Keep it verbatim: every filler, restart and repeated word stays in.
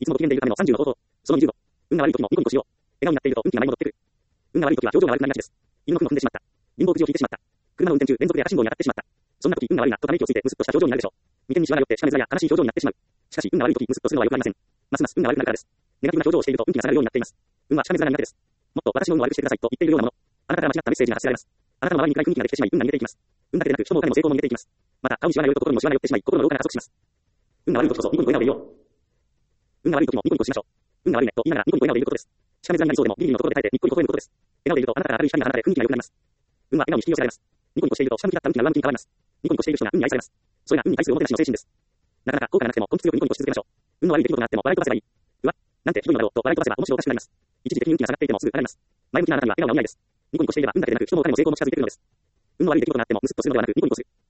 いつもご機嫌でいるためのさんじゅうの方法。そのにじゅうご。運が悪い時もニコニコしよう。笑顔になっていると運気が舞い戻ってくる。運が悪い時は表情が悪くなりがちです。犬の糞を踏んでしまった。貧乏くじを引いてしまった。車の運転中連続で赤信号に当たってしまった。そんな時運が悪いなとため息をついてムスッとした表情になるでしょう。眉間にシワが寄ってしかめづらや悲しい表情になってしまう。しかし運が悪い時ムスッとするのは良くありません。ますます運が悪くなるからです。ネガティブな表情をしていると運気が下がるようになっています。運はしかめづらが苦手です。もっと私の運を悪くしてくださいと言っているようなもの。あなたから間違ったメッセージが発せられます。あなたの周りに暗い雰囲気ができてしまい運が逃げていきます。運だけでなく人もお金も成功も逃げていきます。また顔にシワが寄ると心にもシワが寄ってしまい心の老化が加速します。運が悪い時こそニコニコ笑顔でいよう。運が悪い時もニコニコしましょう。運が悪いねと言いながらニコニコ笑顔でいることです。しかめづらになりそうでもビリビリのところで耐えてニッコニコ吠えることです。笑顔でいるとあなたから明るい光が放たれ雰囲気が良くなります。運は笑顔に引き寄せられます。ニコニコしていると下向きだった運気が上向きに変わります。ニコニコしている人が運に愛されます。それが運に対するおもてなしの精神です。なかなか効果がなくても根気強くニコニコし続けましょう。運の悪い出来事があっても笑い飛ばせばいい。うわ、なんてひどいのだろうと笑い飛ばせば面白おかしくなります。一時的に運気が下がっていてもすぐ離れます。前向きなあなたには笑顔がお似合いです。ニコニコしていれば運だけでなく人もお金も成功も近づいてくるのです。運の悪い出来事があってもムスッとするのではなくニコニコする。